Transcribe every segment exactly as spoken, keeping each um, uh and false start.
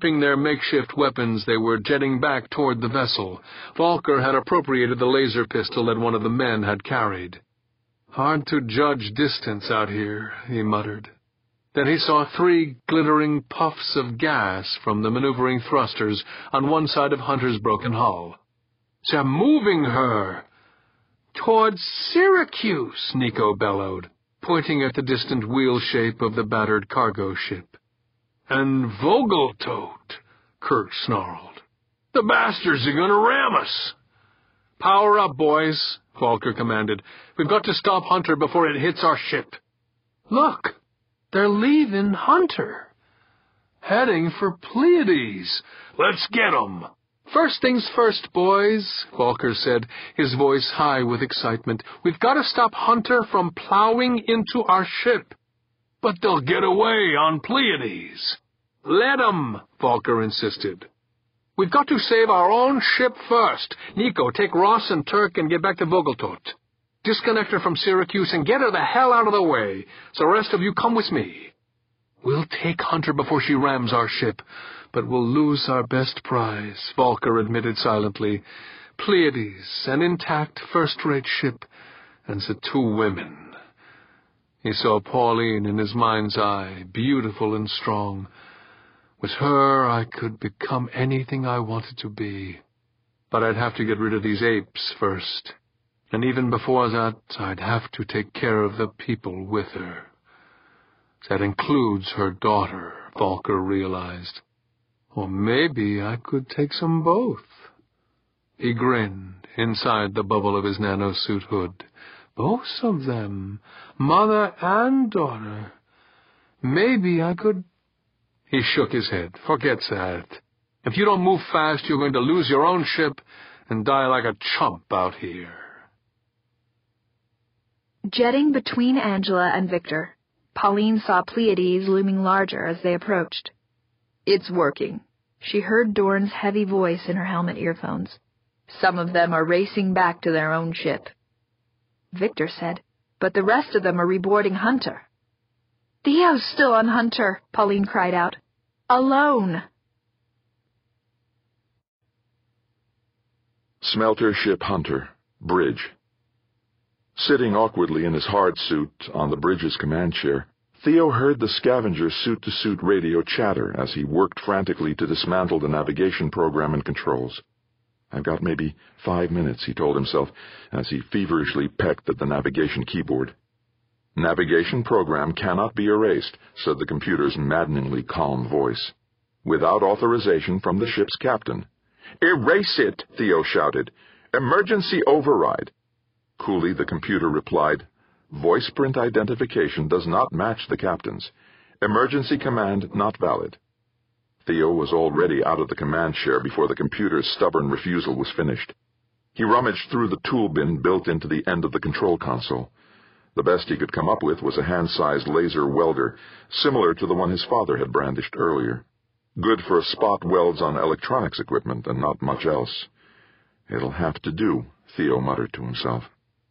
Stripping their makeshift weapons, they were jetting back toward the vessel. Volker had appropriated the laser pistol that one of the men had carried. "Hard to judge distance out here," he muttered. Then he saw three glittering puffs of gas from the maneuvering thrusters on one side of Hunter's broken hull. "They're moving her!" "Towards Syracuse," Nico bellowed, pointing at the distant wheel shape of the battered cargo ship. "And Vogeltote," Kurt snarled. "The bastards are going to ram us!" "Power up, boys," Volker commanded. "We've got to stop Hunter before it hits our ship." "Look, they're leaving Hunter. Heading for Pleiades. Let's get 'em!" "First things first, boys," Volker said, his voice high with excitement. "We've got to stop Hunter from plowing into our ship." "But they'll get away on Pleiades." "Let 'em," Volker insisted. "We've got to save our own ship first. Nico, take Ross and Turk and get back to Vogeltote. Disconnect her from Syracuse and get her the hell out of the way. So the rest of you come with me. We'll take Hunter before she rams our ship, but we'll lose our best prize," Volker admitted silently. "Pleiades, an intact first-rate ship, and the two women." He saw Pauline in his mind's eye, beautiful and strong. "With her, I could become anything I wanted to be. But I'd have to get rid of these apes first. And even before that, I'd have to take care of the people with her." That includes her daughter, Volker realized. Or maybe I could take them both. He grinned inside the bubble of his nanosuit hood. Both of them, mother and daughter. Maybe I could... He shook his head. "Forget that. If you don't move fast, you're going to lose your own ship and die like a chump out here." Jetting between Angela and Victor, Pauline saw Pleiades looming larger as they approached. "It's working." She heard Dorn's heavy voice in her helmet earphones. "Some of them are racing back to their own ship." Victor said, "But the rest of them are reboarding Hunter." "Theo's still on Hunter," Pauline cried out. "Alone." Smelter ship Hunter, bridge. Sitting awkwardly in his hard suit on the bridge's command chair, Theo heard the scavenger's suit-to-suit radio chatter as he worked frantically to dismantle the navigation program and controls. "I've got maybe five minutes," he told himself, as he feverishly pecked at the navigation keyboard. "Navigation program cannot be erased," said the computer's maddeningly calm voice. "Without authorization from the ship's captain." "Erase it!" Theo shouted. "Emergency override." Coolly, the computer replied, "Voice print identification does not match the captain's. Emergency command not valid." Theo was already out of the command chair before the computer's stubborn refusal was finished. He rummaged through the tool bin built into the end of the control console. The best he could come up with was a hand-sized laser welder, similar to the one his father had brandished earlier. Good for spot welds on electronics equipment and not much else. "It'll have to do," Theo muttered to himself.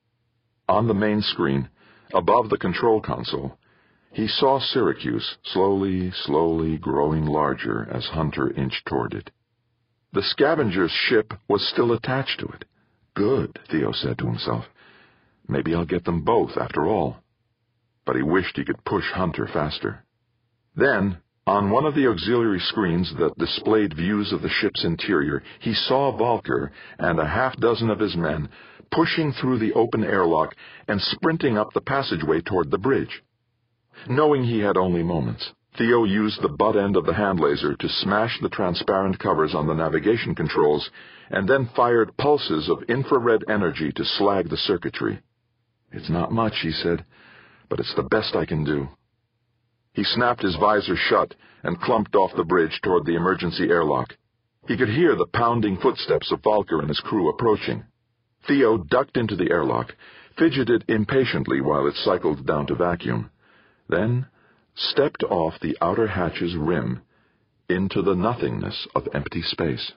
On the main screen, above the control console, he saw Syracuse slowly, slowly growing larger as Hunter inched toward it. The scavenger's ship was still attached to it. "Good," Theo said to himself. "Maybe I'll get them both after all." But he wished he could push Hunter faster. Then, on one of the auxiliary screens that displayed views of the ship's interior, he saw Volker and a half dozen of his men pushing through the open airlock and sprinting up the passageway toward the bridge. Knowing he had only moments, Theo used the butt end of the hand laser to smash the transparent covers on the navigation controls and then fired pulses of infrared energy to slag the circuitry. "It's not much," he said, "but it's the best I can do." He snapped his visor shut and clumped off the bridge toward the emergency airlock. He could hear the pounding footsteps of Volker and his crew approaching. Theo ducked into the airlock, fidgeted impatiently while it cycled down to vacuum, then stepped off the outer hatch's rim into the nothingness of empty space.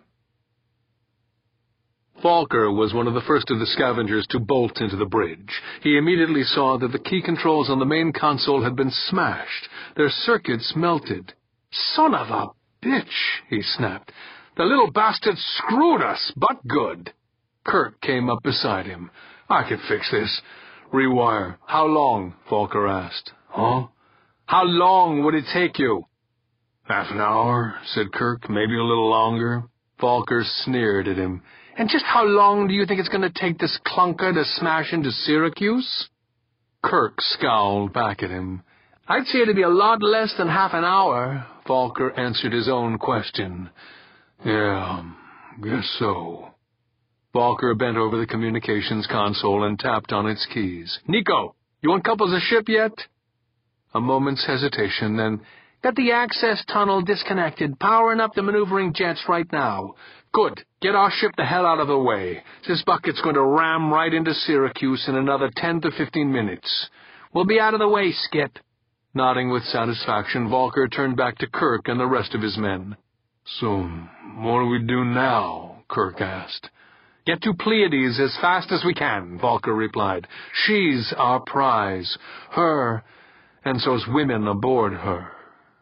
Volker was one of the first of the scavengers to bolt into the bridge. He immediately saw that the key controls on the main console had been smashed, their circuits melted. "Son of a bitch, he snapped. The little bastard screwed us, but good. Kirk came up beside him. I can fix this. Rewire. How long? Volker asked. Huh? How long would it take you? Half an hour, said Kirk. Maybe a little longer. Volker sneered at him. And just how long do you think it's going to take this clunker to smash into Syracuse? Kirk scowled back at him. I'd say it'd be a lot less than half an hour, Volker answered his own question. Yeah, guess so. Volker bent over the communications console and tapped on its keys. Nico, you uncoupled the ship yet? A moment's hesitation, then, got the access tunnel disconnected, powering up the maneuvering jets right now. Good. Get our ship the hell out of the way. This bucket's going to ram right into Syracuse in another ten to fifteen minutes. We'll be out of the way, Skip. Nodding with satisfaction, Volker turned back to Kirk and the rest of his men. So, what do we do now? Kirk asked. Get to Pleiades as fast as we can, Volker replied. She's our prize. Her, and so's women aboard her.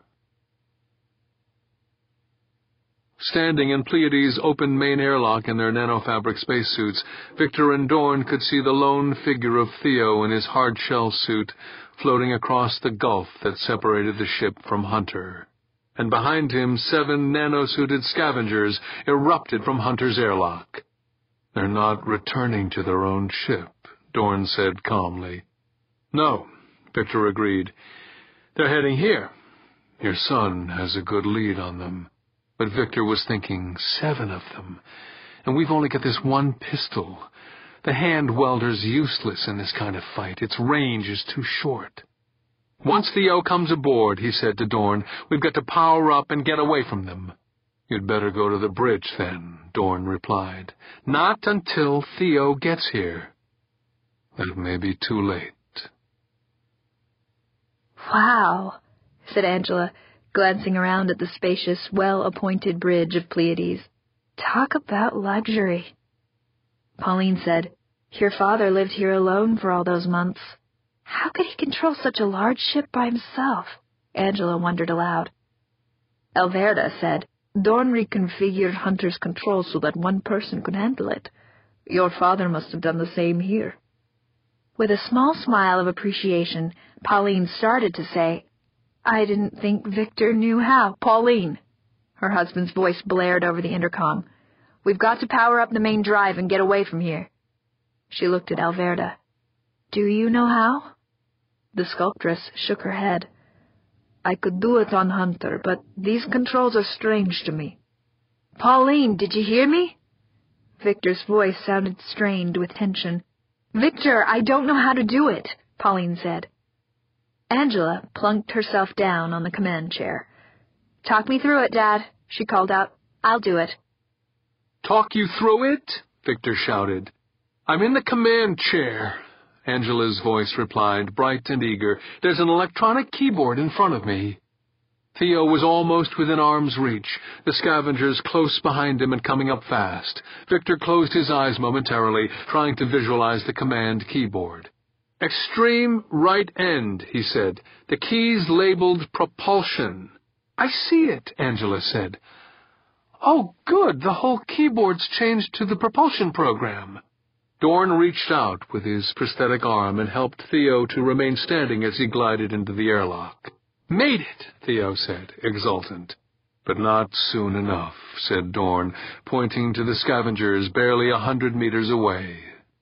Standing in Pleiades' open main airlock in their nanofabric spacesuits, Victor and Dorn could see the lone figure of Theo in his hard-shell suit floating across the gulf that separated the ship from Hunter. And behind him, seven nano-suited scavengers erupted from Hunter's airlock. They're not returning to their own ship, Dorn said calmly. No, Victor agreed. They're heading here. Your son has a good lead on them. But Victor was thinking, seven of them, and we've only got this one pistol. The hand welder's useless in this kind of fight. Its range is too short. Once Theo comes aboard, he said to Dorn, we've got to power up and get away from them. You'd better go to the bridge, then, Dorn replied. Not until Theo gets here. That may be too late. Wow, said Angela, glancing around at the spacious, well-appointed bridge of Pleiades. Talk about luxury. Pauline said, Your father lived here alone for all those months. How could he control such a large ship by himself? Angela wondered aloud. Alverda said, Dorn reconfigured Hunter's control so that one person could handle it. Your father must have done the same here. With a small smile of appreciation, Pauline started to say, I didn't think Victor knew how. Pauline! Her husband's voice blared over the intercom. We've got to power up the main drive and get away from here. She looked at Alverda. Do you know how? The sculptress shook her head. I could do it on Hunter, but these controls are strange to me. Pauline, did you hear me? Victor's voice sounded strained with tension. Victor, I don't know how to do it, Pauline said. Angela plunked herself down on the command chair. Talk me through it, Dad, she called out. I'll do it. Talk you through it? Victor shouted. I'm in the command chair, Angela's voice replied, bright and eager. There's an electronic keyboard in front of me. Theo was almost within arm's reach, the scavengers close behind him and coming up fast. Victor closed his eyes momentarily, trying to visualize the command keyboard. Extreme right end, he said. The key's labeled propulsion. I see it, Angela said. Oh, good. The whole keyboard's changed to the propulsion program. Dorn reached out with his prosthetic arm and helped Theo to remain standing as he glided into the airlock. Made it, Theo said, exultant. But not soon enough, said Dorn, pointing to the scavengers barely a hundred meters away.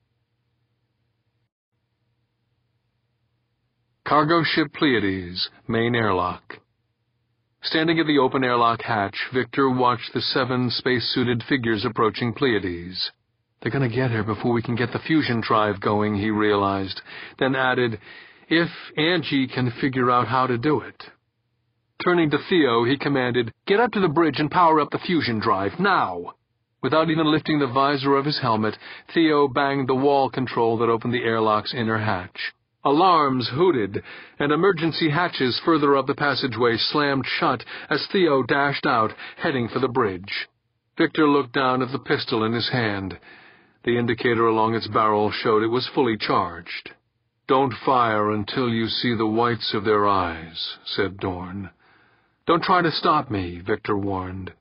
Cargo ship Pleiades, main airlock. Standing at the open airlock hatch, Victor watched the seven space-suited figures approaching Pleiades. They're going to get here before we can get the fusion drive going, he realized, then added, if Angie can figure out how to do it. Turning to Theo, he commanded, get up to the bridge and power up the fusion drive, now. Without even lifting the visor of his helmet, Theo banged the wall control that opened the airlock's inner hatch. Alarms hooted, and emergency hatches further up the passageway slammed shut as Theo dashed out, heading for the bridge. Victor looked down at the pistol in his hand. The indicator along its barrel showed it was fully charged. Don't fire until you see the whites of their eyes, said Dorn. Don't try to stop me, Victor warned.